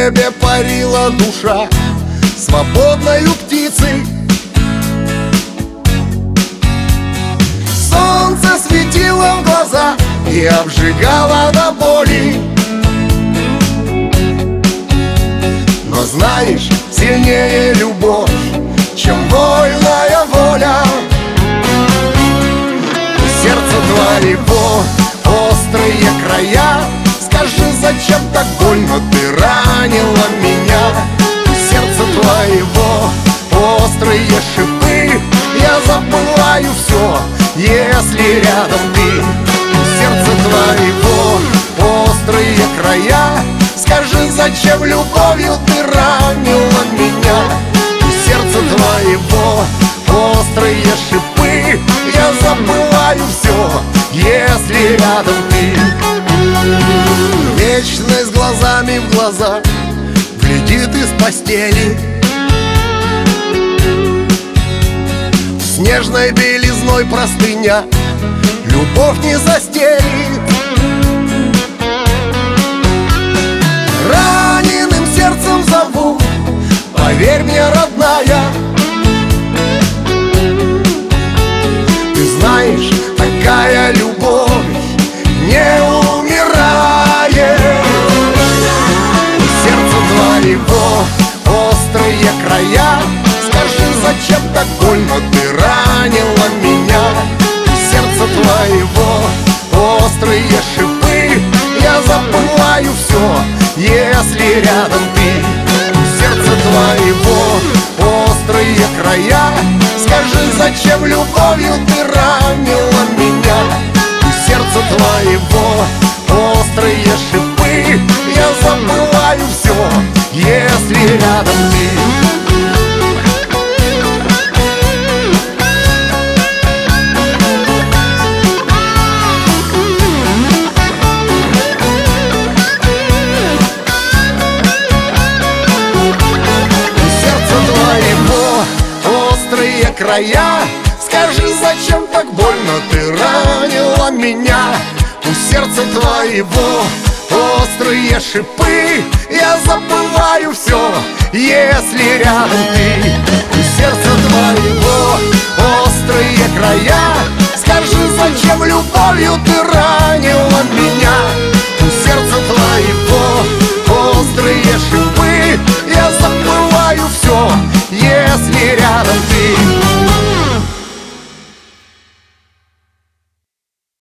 небе парила душа свободною птицей. Солнце светило в глаза и обжигало до боли. Но знаешь, сильнее любовь, чем вольная воля. У сердца твоего острые края, скажи, зачем так больно ты ранила меня? У сердца твоего острые шипы, я забываю все, если рядом ты. У сердца твоего острые края, скажи, зачем любовью ты ранила меня? У сердца твоего острые шипы, я забываю все, если рядом ты. Вечность глазами в глаза глядит из постели, с нежной белизной простыня любовь не застелит. Раненым сердцем зову, поверь мне, родная, ты знаешь, такая любовь не умирает. У сердца твоего острые края, скажи, зачем так больно ты ранила меня? У сердца твоего острые шипы, я забываю все, если рядом ты. У сердца твоего острые края, скажи, зачем любовью ты ранила меня? У сердца твоего острые шипы, я забываю все, если рядом ты. Края, скажи, зачем так больно ты ранила меня? У сердца твоего острые шипы, я забываю все, если рядом ты. У сердца твоего острые края, скажи, зачем любовью ты ранила меня? У сердца твоего острые шипы, я забываю все, если рядом ты.